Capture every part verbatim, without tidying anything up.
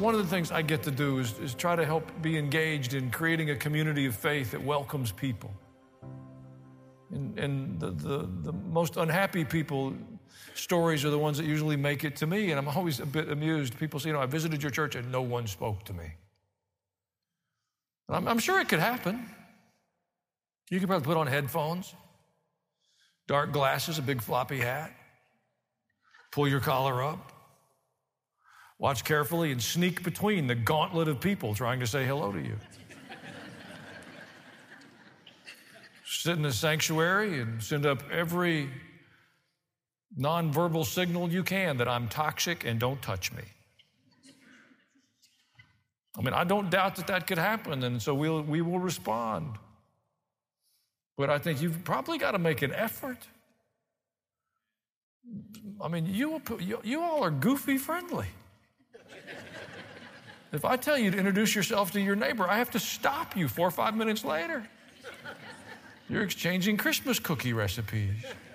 one of the things I get to do is, is try to help be engaged in creating a community of faith that welcomes people. And, and the, the, the most unhappy people, stories are the ones that usually make it to me, and I'm always a bit amused. People say, you know, I visited your church and no one spoke to me. I'm, I'm sure it could happen. You could probably put on headphones, dark glasses, a big floppy hat, pull your collar up, watch carefully, and sneak between the gauntlet of people trying to say hello to you. Sit in the sanctuary and send up every nonverbal signal you can that I'm toxic and don't touch me. I mean, I don't doubt that that could happen, and so we'll, we will respond. But I think you've probably got to make an effort. I mean, you, you, you all are goofy friendly. If I tell you to introduce yourself to your neighbor, I have to stop you four or five minutes later. You're exchanging Christmas cookie recipes.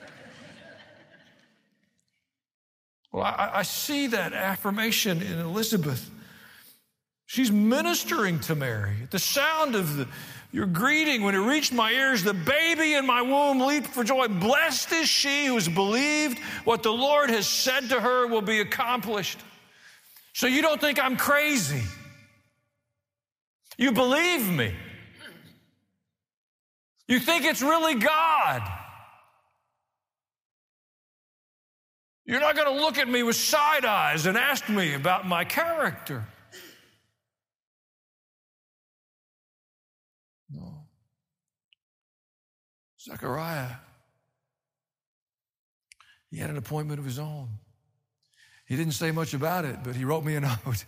Well, I, I see that affirmation in Elizabeth. She's ministering to Mary. The sound of the, your greeting, when it reached my ears, the baby in my womb leaped for joy. Blessed is she who has believed what the Lord has said to her will be accomplished. So you don't think I'm crazy. You believe me. You think it's really God. You're not going to look at me with side eyes and ask me about my character. No. Zechariah, he had an appointment of his own. He didn't say much about it, but he wrote me a note.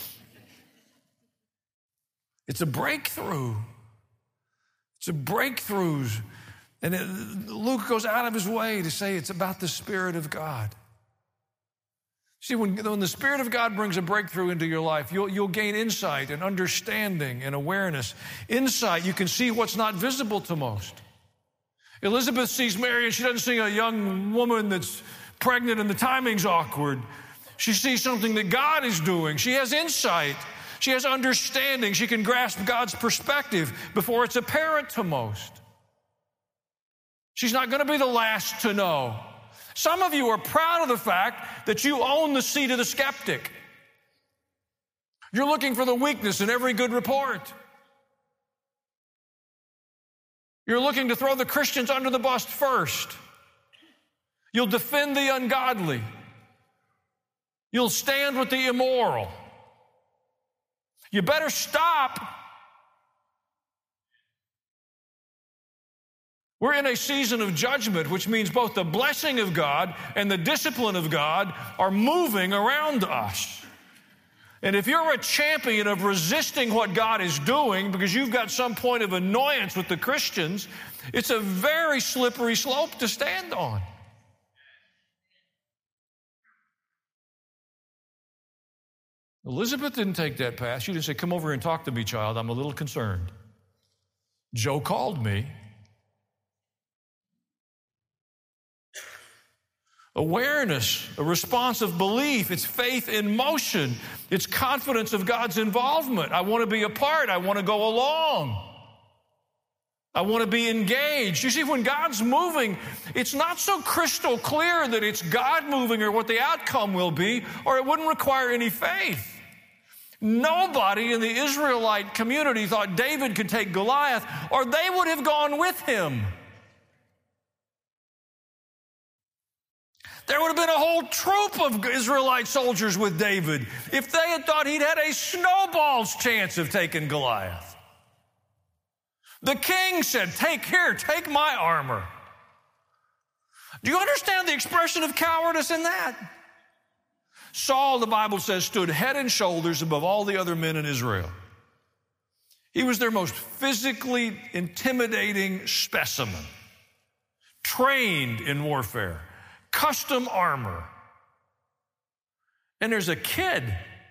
It's a breakthrough. It's a breakthrough. And it, Luke goes out of his way to say it's about the Spirit of God. See, when, when the Spirit of God brings a breakthrough into your life, you'll, you'll gain insight and understanding and awareness. Insight, you can see what's not visible to most. Elizabeth sees Mary and she doesn't see a young woman that's pregnant and the timing's awkward. She sees something that God is doing. She has insight. She has understanding. She can grasp God's perspective before it's apparent to most. She's not going to be the last to know. Some of you are proud of the fact that you own the seat of the skeptic. You're looking for the weakness in every good report. You're looking to throw the Christians under the bus first. You'll defend the ungodly. You'll stand with the immoral. You better stop. We're in a season of judgment, which means both the blessing of God and the discipline of God are moving around us. And if you're a champion of resisting what God is doing because you've got some point of annoyance with the Christians, it's a very slippery slope to stand on. Elizabeth didn't take that path. She didn't say, come over here and talk to me, child. I'm a little concerned. Joe called me. Awareness, a response of belief. It's faith in motion. It's confidence of God's involvement. I want to be a part. I want to go along. I want to be engaged. You see, when God's moving, it's not so crystal clear that it's God moving or what the outcome will be, or it wouldn't require any faith. Nobody in the Israelite community thought David could take Goliath, or they would have gone with him. There would have been a whole troop of Israelite soldiers with David if they had thought he'd had a snowball's chance of taking Goliath. The king said, take here, take my armor. Do you understand the expression of cowardice in that? Saul, the Bible says, stood head and shoulders above all the other men in Israel. He was their most physically intimidating specimen, trained in warfare, custom armor. And there's a kid,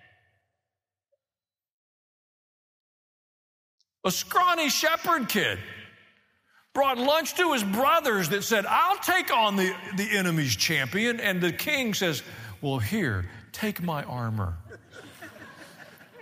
a scrawny shepherd kid, brought lunch to his brothers that said, I'll take on the, the enemy's champion. And the king says, well, here, take my armor.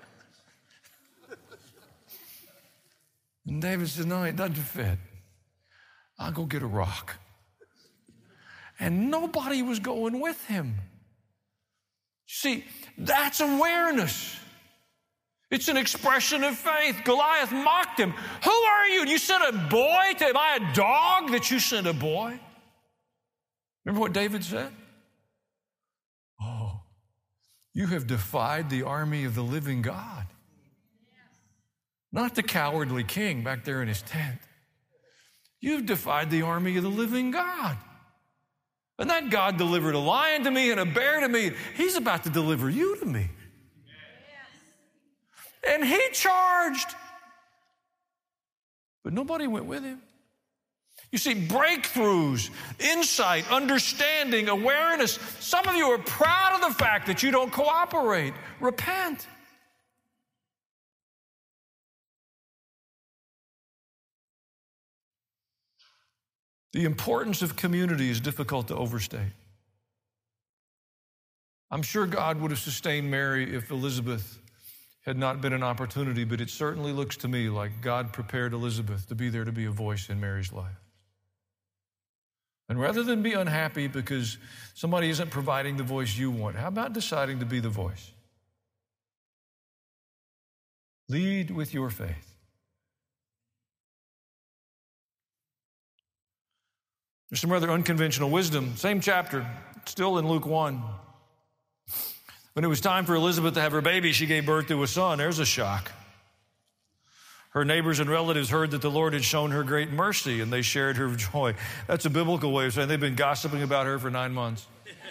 And David said, no, it doesn't fit. I'll go get a rock. And nobody was going with him. See, that's awareness. It's an expression of faith. Goliath mocked him. Who are you? You sent a boy? To, am I a dog that you sent a boy? Remember what David said? Oh, you have defied the army of the living God. Not the cowardly king back there in his tent. You've defied the army of the living God. And that God delivered a lion to me and a bear to me. He's about to deliver you to me. And he charged. But nobody went with him. You see, breakthroughs, insight, understanding, awareness. Some of you are proud of the fact that you don't cooperate. Repent. The importance of community is difficult to overstate. I'm sure God would have sustained Mary if Elizabeth had not been an opportunity, but it certainly looks to me like God prepared Elizabeth to be there to be a voice in Mary's life. And rather than be unhappy because somebody isn't providing the voice you want, how about deciding to be the voice? Lead with your faith. There's some rather unconventional wisdom. Same chapter, still in Luke one. When it was time for Elizabeth to have her baby, she gave birth to a son. There's a shock. Her neighbors and relatives heard that the Lord had shown her great mercy, and they shared her joy. That's a biblical way of saying they've been gossiping about her for nine months.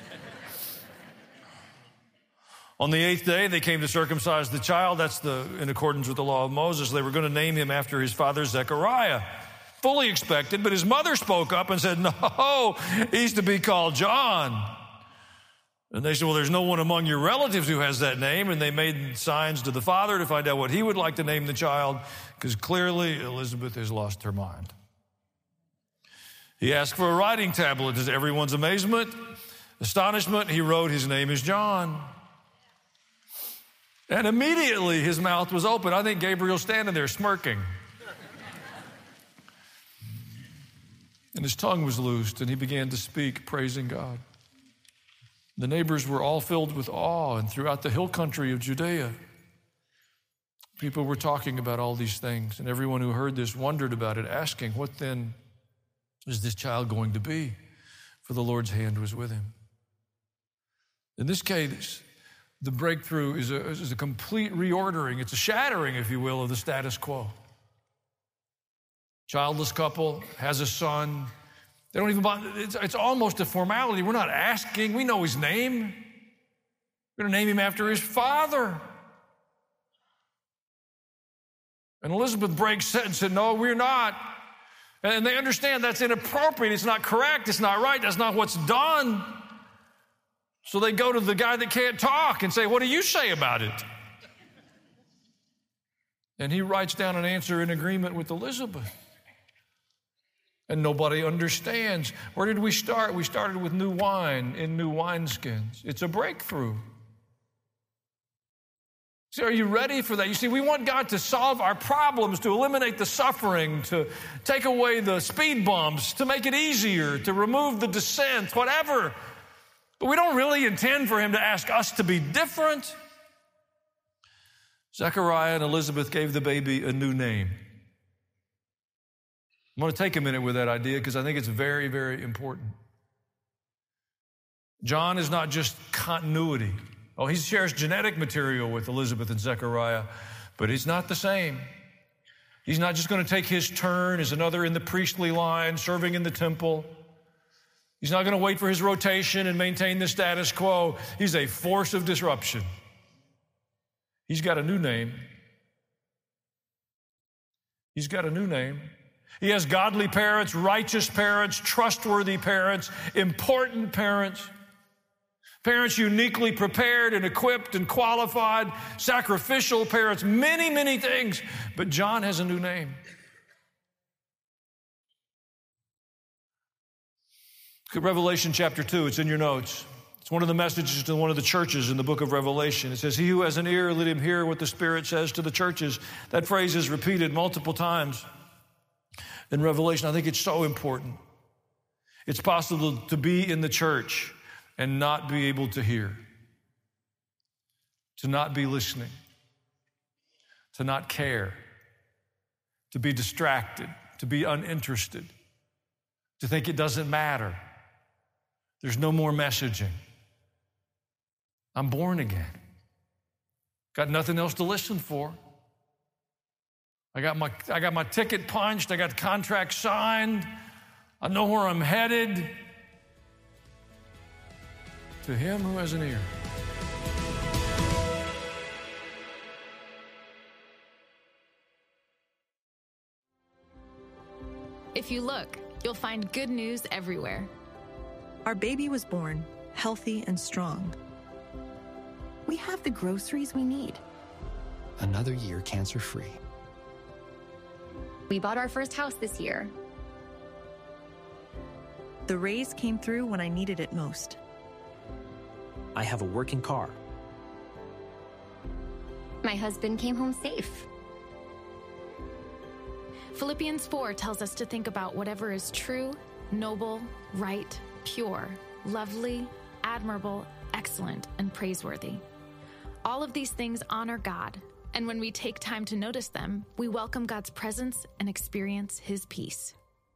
On the eighth day, they came to circumcise the child. That's the in accordance with the law of Moses. They were going to name him after his father, Zechariah. Fully expected, but his mother spoke up and said, no, he's to be called John. And they said, well, there's no one among your relatives who has that name. And they made signs to the father to find out what he would like to name the child, because clearly Elizabeth has lost her mind. He asked for a writing tablet. To everyone's amazement, astonishment, he wrote, his name is John. And immediately his mouth was open. I think Gabriel's standing there smirking. And his tongue was loosed, and he began to speak, praising God. The neighbors were all filled with awe, and throughout the hill country of Judea, people were talking about all these things, and everyone who heard this wondered about it, asking, what then is this child going to be? For the Lord's hand was with him. In this case, the breakthrough is a, is a complete reordering. It's a shattering, if you will, of the status quo. Childless couple has a son. They don't even, it's, it's almost a formality. We're not asking. We know his name. We're going to name him after his father. And Elizabeth breaks it and said, no, we're not. And they understand that's inappropriate. It's not correct. It's not right. That's not what's done. So they go to the guy that can't talk and say, what do you say about it? And he writes down an answer in agreement with Elizabeth. And nobody understands. Where did we start? We started with new wine in new wineskins. It's a breakthrough. So are you ready for that? You see, we want God to solve our problems, to eliminate the suffering, to take away the speed bumps, to make it easier, to remove the dissent, whatever. But we don't really intend for him to ask us to be different. Zechariah and Elizabeth gave the baby a new name. I'm going to take a minute with that idea because I think it's very, very important. John is not just continuity. Oh, he shares genetic material with Elizabeth and Zechariah, but he's not the same. He's not just going to take his turn as another in the priestly line, serving in the temple. He's not going to wait for his rotation and maintain the status quo. He's a force of disruption. He's got a new name. He's got a new name. He has godly parents, righteous parents, trustworthy parents, important parents, parents uniquely prepared and equipped and qualified, sacrificial parents, many, many things. But John has a new name. Look at Revelation chapter two. It's in your notes. It's It's one of the messages to one of the churches in the book of Revelation. It says, he who has an ear, let him hear what the Spirit says to the churches. That phrase is repeated multiple times in Revelation. I think it's so important. It's possible to be in the church and not be able to hear, to not be listening, to not care, to be distracted, to be uninterested, to think it doesn't matter. There's no more messaging. I'm born again. Got nothing else to listen for. I got my, I got my ticket punched. I got the contract signed. I know where I'm headed. To him who has an ear. If you look, you'll find good news everywhere. Our baby was born, healthy and strong. We have the groceries we need. Another year cancer-free. We bought our first house this year. The raise came through when I needed it most. I have a working car. My husband came home safe. Philippians four tells us to think about whatever is true, noble, right, pure, lovely, admirable, excellent, and praiseworthy. All of these things honor God, and when we take time to notice them, we welcome God's presence and experience His peace.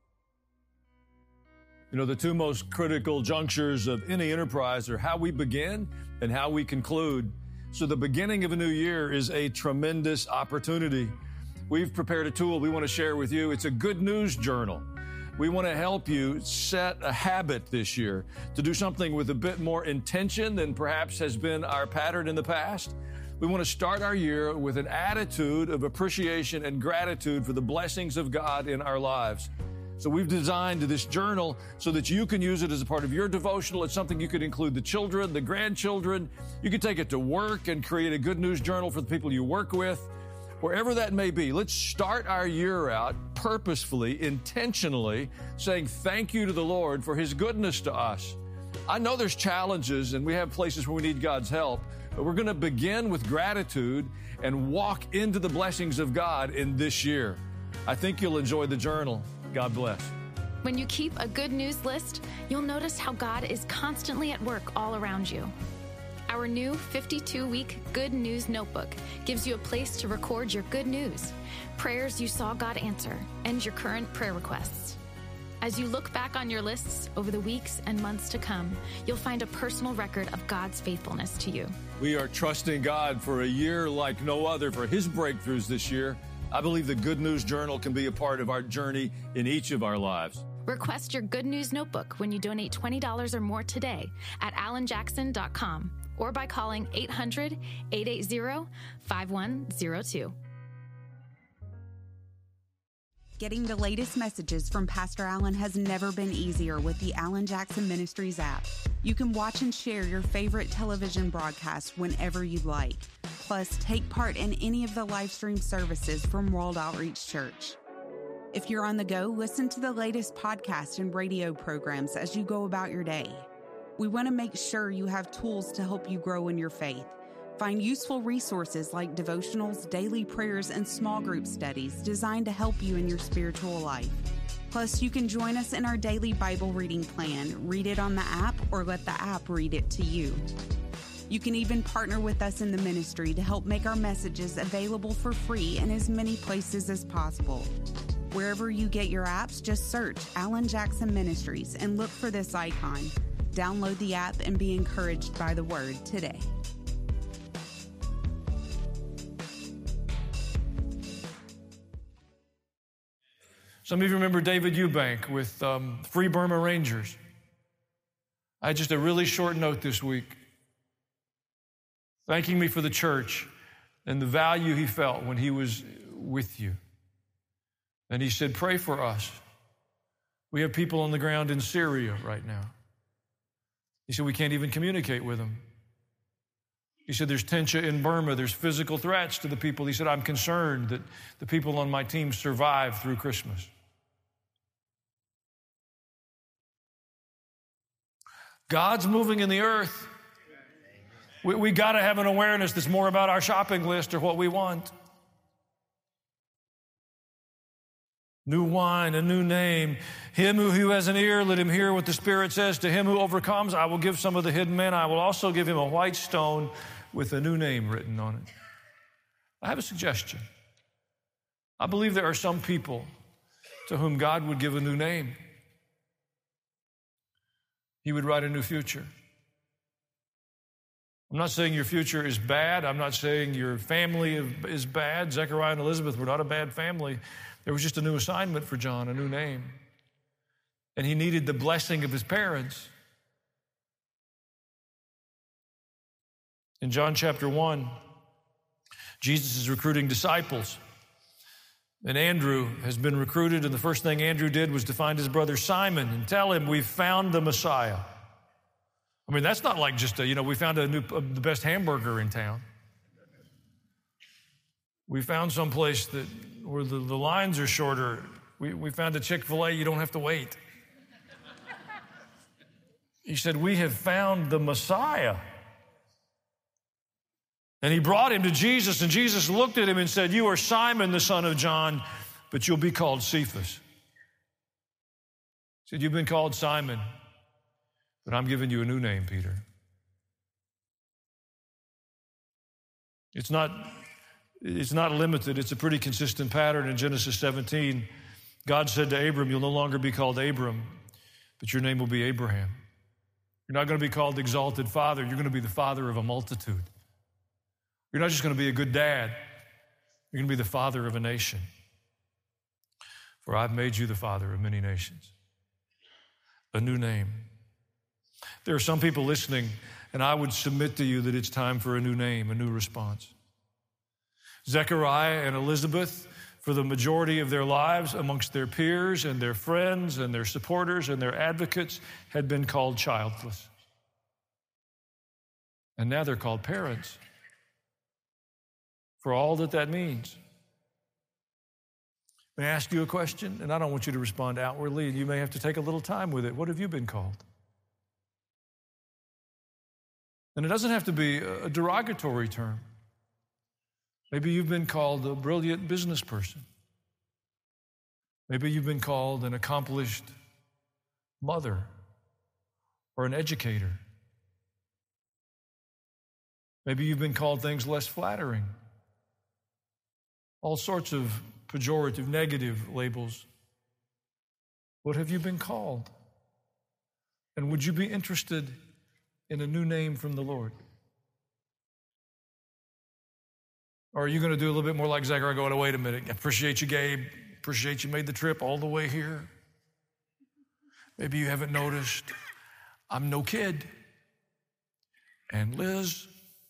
You know, the two most critical junctures of any enterprise are how we begin and how we conclude. So the beginning of a new year is a tremendous opportunity. We've prepared a tool we want to share with you. It's a good news journal. We want to help you set a habit this year to do something with a bit more intention than perhaps has been our pattern in the past. We want to start our year with an attitude of appreciation and gratitude for the blessings of God in our lives. So we've designed this journal so that you can use it as a part of your devotional. It's something you could include the children, the grandchildren. You could take it to work and create a good news journal for the people you work with. Wherever that may be, let's start our year out purposefully, intentionally, saying thank you to the Lord for His goodness to us. I know there's challenges and we have places where we need God's help, but we're going to begin with gratitude and walk into the blessings of God in this year. I think you'll enjoy the journal. God bless. When you keep a good news list, you'll notice how God is constantly at work all around you. Our new fifty-two week Good News Notebook gives you a place to record your good news, prayers you saw God answer, and your current prayer requests. As you look back on your lists over the weeks and months to come, you'll find a personal record of God's faithfulness to you. We are trusting God for a year like no other for His breakthroughs this year. I believe the Good News Journal can be a part of our journey in each of our lives. Request your Good News Notebook when you donate twenty dollars or more today at alan jackson dot com or by calling eight hundred, eight eight zero, five one zero two. Getting the latest messages from Pastor Allen has never been easier with the Alan Jackson Ministries app. You can watch and share your favorite television broadcasts whenever you'd like. Plus, take part in any of the live stream services from World Outreach Church. If you're on the go, listen to the latest podcast and radio programs as you go about your day. We want to make sure you have tools to help you grow in your faith. Find useful resources like devotionals, daily prayers, and small group studies designed to help you in your spiritual life. Plus, you can join us in our daily Bible reading plan. Read it on the app or let the app read it to you. You can even partner with us in the ministry to help make our messages available for free in as many places as possible. Wherever you get your apps, just search Alan Jackson Ministries and look for this icon. Download the app and be encouraged by the Word today. Some of you remember David Eubank with um, Free Burma Rangers. I had just a really short note this week, thanking me for the church and the value he felt when he was with you. And he said, pray for us. We have people on the ground in Syria right now. He said, we can't even communicate with them. He said, there's tension in Burma. There's physical threats to the people. He said, I'm concerned that the people on my team survive through Christmas. God's moving in the earth. We, we got to have an awareness that's more about our shopping list or what we want. New wine, a new name. Him who, who has an ear, let him hear what the Spirit says. To him who overcomes, I will give some of the hidden manna. I will also give him a white stone with a new name written on it. I have a suggestion. I believe there are some people to whom God would give a new name. He would write a new future. I'm not saying your future is bad. I'm not saying your family is bad. Zechariah and Elizabeth were not a bad family. There was just a new assignment for John, a new name. And he needed the blessing of his parents. In John chapter one, Jesus is recruiting disciples. And Andrew has been recruited, and the first thing Andrew did was to find his brother Simon and tell him, we've found the Messiah. I mean, that's not like just, a, you know, we found a new, a, the best hamburger in town. We found some place that where the, the lines are shorter. We, we found a Chick-fil-A, you don't have to wait. He said, we have found the Messiah. And he brought him to Jesus, and Jesus looked at him and said, you are Simon, the son of John, but you'll be called Cephas. He said, you've been called Simon, but I'm giving you a new name, Peter. It's not, it's not limited. It's a pretty consistent pattern. In Genesis seventeen, God said to Abram, you'll no longer be called Abram, but your name will be Abraham. You're not going to be called exalted father. You're going to be the father of a multitude. You're not just going to be a good dad. You're going to be the father of a nation. For I've made you the father of many nations. A new name. There are some people listening, and I would submit to you that it's time for a new name, a new response. Zechariah and Elizabeth, for the majority of their lives, amongst their peers and their friends and their supporters and their advocates, had been called childless. And now they're called parents. For all that that means. May I ask you a question? And I don't want you to respond outwardly, and you may have to take a little time with it. What have you been called? And it doesn't have to be a derogatory term. Maybe you've been called a brilliant business person. Maybe you've been called an accomplished mother or an educator. Maybe you've been called things less flattering. All sorts of pejorative, negative labels. What have you been called? And would you be interested in a new name from the Lord? Or are you going to do a little bit more like Zechariah, going, oh, wait a minute, appreciate you, Gabe. Appreciate you made the trip all the way here. Maybe you haven't noticed, I'm no kid. And Liz,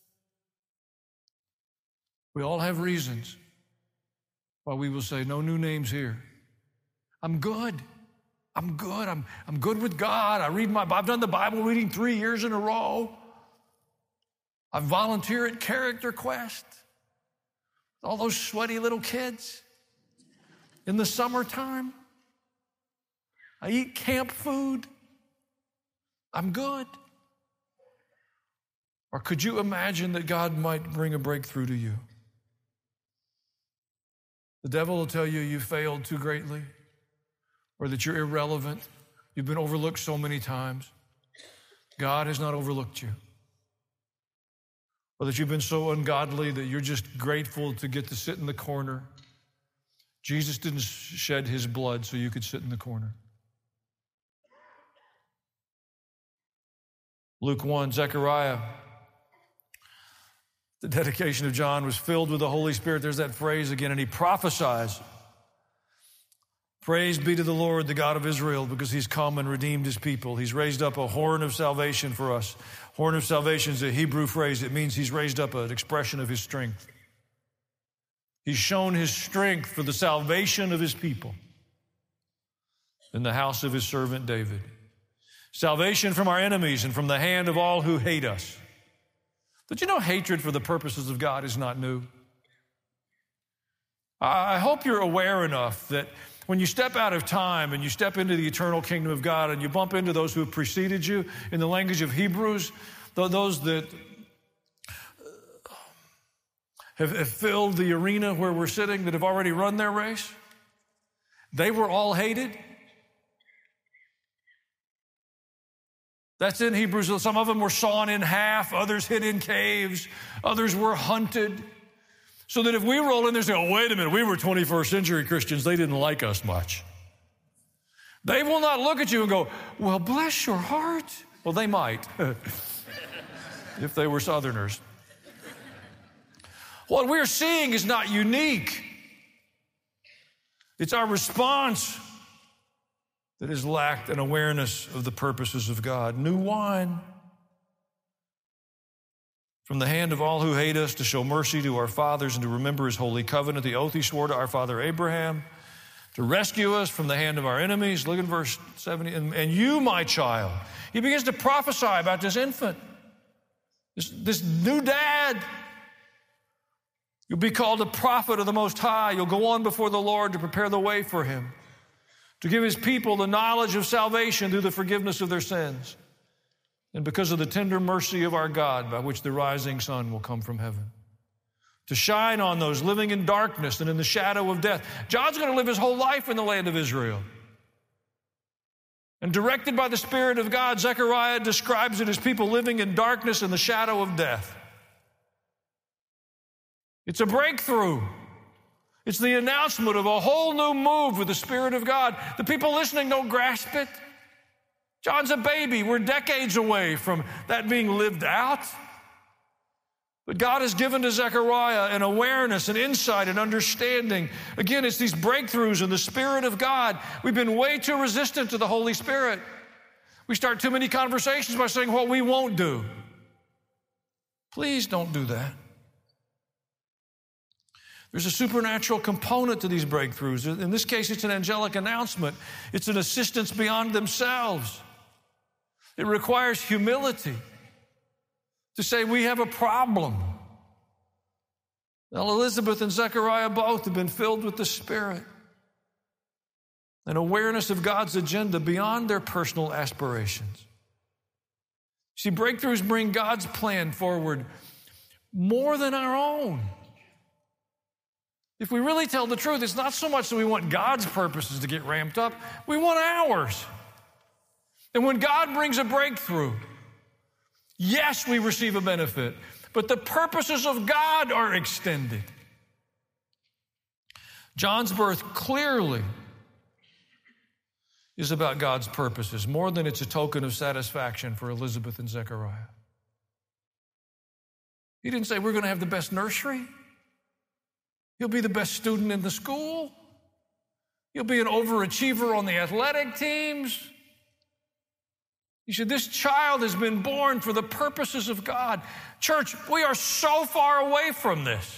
we all have reasons why we will say, no new names here. I'm good. I'm good. I'm, I'm good with God. I read my, I've done the Bible reading three years in a row. I volunteer at Character Quest. All those sweaty little kids in the summertime. I eat camp food. I'm good. Or could you imagine that God might bring a breakthrough to you? The devil will tell you you failed too greatly, or that you're irrelevant. You've been overlooked so many times. God has not overlooked you. Or that you've been so ungodly that you're just grateful to get to sit in the corner. Jesus didn't shed his blood so you could sit in the corner. Luke one, Zechariah, the dedication of John, was filled with the Holy Spirit. There's that phrase again, and he prophesies. Praise be to the Lord, the God of Israel, because he's come and redeemed his people. He's raised up a horn of salvation for us. Horn of salvation is a Hebrew phrase. It means he's raised up an expression of his strength. He's shown his strength for the salvation of his people in the house of his servant David. Salvation from our enemies and from the hand of all who hate us. Did you know hatred for the purposes of God is not new? I hope you're aware enough that When you step out of time and you step into the eternal kingdom of God and you bump into those who have preceded you, in the language of Hebrews, those that have, have filled the arena where we're sitting, that have already run their race, they were all hated. That's in Hebrews. Some of them were sawn in half, others hid in caves, others were hunted. So that if we roll in there and say, oh, wait a minute, we were twenty-first century Christians, they didn't like us much. They will not look at you and go, well, bless your heart. Well, they might, if they were Southerners. What we're seeing is not unique. It's our response that has lacked an awareness of the purposes of God. New wine from the hand of all who hate us, to show mercy to our fathers and to remember his holy covenant, the oath he swore to our father Abraham, to rescue us from the hand of our enemies. Look at verse seventy. And, and you, my child. He begins to prophesy about this infant, this, this new dad. You'll be called a prophet of the Most High. You'll go on before the Lord to prepare the way for him, to give his people the knowledge of salvation through the forgiveness of their sins, and because of the tender mercy of our God, by which the rising sun will come from heaven, to shine on those living in darkness and in the shadow of death. John's going to live his whole life in the land of Israel. And directed by the Spirit of God, Zechariah describes it as people living in darkness and the shadow of death. It's a breakthrough. It's the announcement of a whole new move with the Spirit of God. The people listening don't grasp it. John's a baby. We're decades away from that being lived out. But God has given to Zechariah an awareness, an insight, an understanding. Again, it's these breakthroughs in the Spirit of God. We've been way too resistant to the Holy Spirit. We start too many conversations by saying what we won't do. Please don't do that. There's a supernatural component to these breakthroughs. In this case, it's an angelic announcement. It's an assistance beyond themselves. It requires humility to say we have a problem. Now, Elizabeth and Zechariah both have been filled with the Spirit, an awareness of God's agenda beyond their personal aspirations. See, breakthroughs bring God's plan forward more than our own. If we really tell the truth, it's not so much that we want God's purposes to get ramped up, we want ours. And when God brings a breakthrough, yes, we receive a benefit, but the purposes of God are extended. John's birth clearly is about God's purposes, more than it's a token of satisfaction for Elizabeth and Zechariah. He didn't say, we're going to have the best nursery. You'll be the best student in the school. You'll be an overachiever on the athletic teams. He said, this child has been born for the purposes of God. Church, we are so far away from this.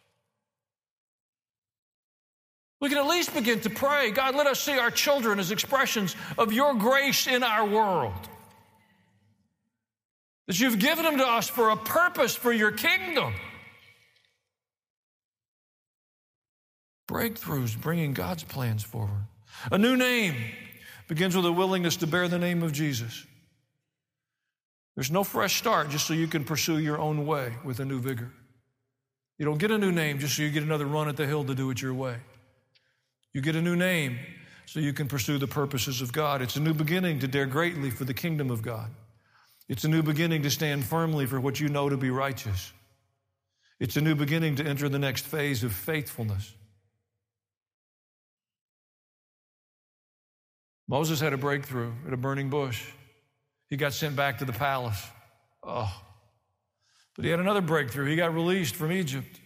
We can at least begin to pray, God, let us see our children as expressions of your grace in our world. That you've given them to us for a purpose, for your kingdom. Breakthroughs, bringing God's plans forward. A new name begins with a willingness to bear the name of Jesus. There's no fresh start just so you can pursue your own way with a new vigor. You don't get a new name just so you get another run at the hill to do it your way. You get a new name so you can pursue the purposes of God. It's a new beginning to dare greatly for the kingdom of God. It's a new beginning to stand firmly for what you know to be righteous. It's a new beginning to enter the next phase of faithfulness. Moses had a breakthrough at a burning bush. He got sent back to the palace. Oh. But he had another breakthrough. He got released from Egypt.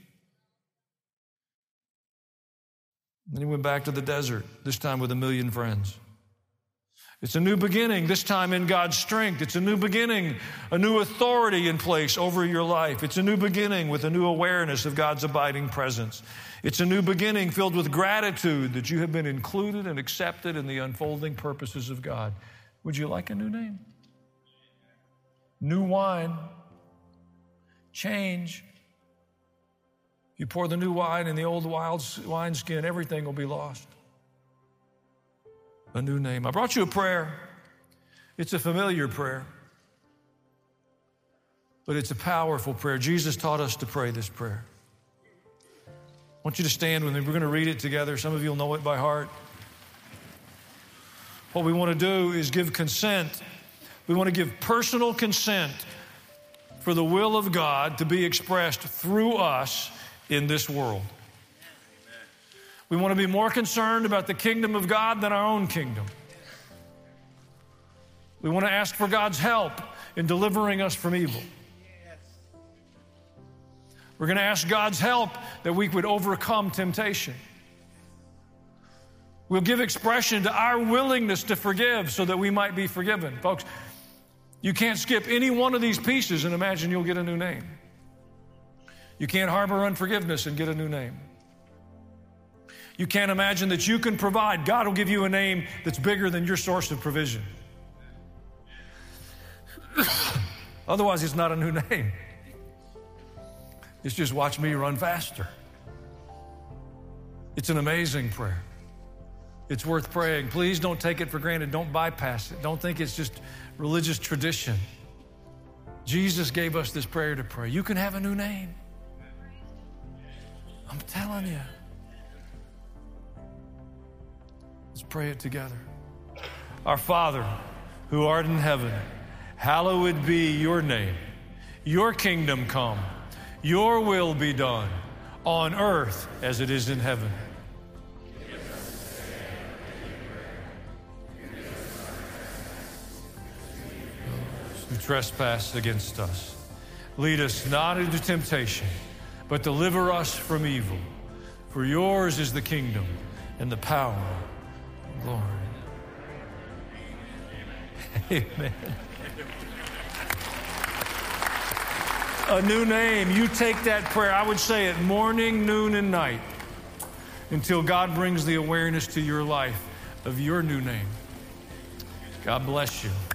Then he went back to the desert, this time with a million friends. It's a new beginning, this time in God's strength. It's a new beginning, a new authority in place over your life. It's a new beginning with a new awareness of God's abiding presence. It's a new beginning filled with gratitude that you have been included and accepted in the unfolding purposes of God. Would you like a new name? New wine. Change. If you pour the new wine in the old wineskin, everything will be lost. A new name. I brought you a prayer. It's a familiar prayer, but it's a powerful prayer. Jesus taught us to pray this prayer. I want you to stand with me. We're going to read it together. Some of you will know it by heart. What we want to do is give consent. We want to give personal consent for the will of God to be expressed through us in this world. We want to be more concerned about the kingdom of God than our own kingdom. We want to ask for God's help in delivering us from evil. We're going to ask God's help that we would overcome temptation. We'll give expression to our willingness to forgive so that we might be forgiven. Folks, you can't skip any one of these pieces and imagine you'll get a new name. You can't harbor unforgiveness and get a new name. You can't imagine that you can provide. God will give you a name that's bigger than your source of provision. Otherwise, it's not a new name. It's just watch me run faster. It's an amazing prayer. It's worth praying. Please don't take it for granted. Don't bypass it. Don't think it's just religious tradition. Jesus gave us this prayer to pray. You can have a new name. I'm telling you. Let's pray it together. Our Father, who art in heaven, hallowed be your name. Your kingdom come. Your will be done on earth as it is in heaven. Who trespass against us. Lead us not into temptation, but deliver us from evil. For yours is the kingdom and the power and glory. Amen. A new name. You take that prayer. I would say it morning, noon, and night until God brings the awareness to your life of your new name. God bless you.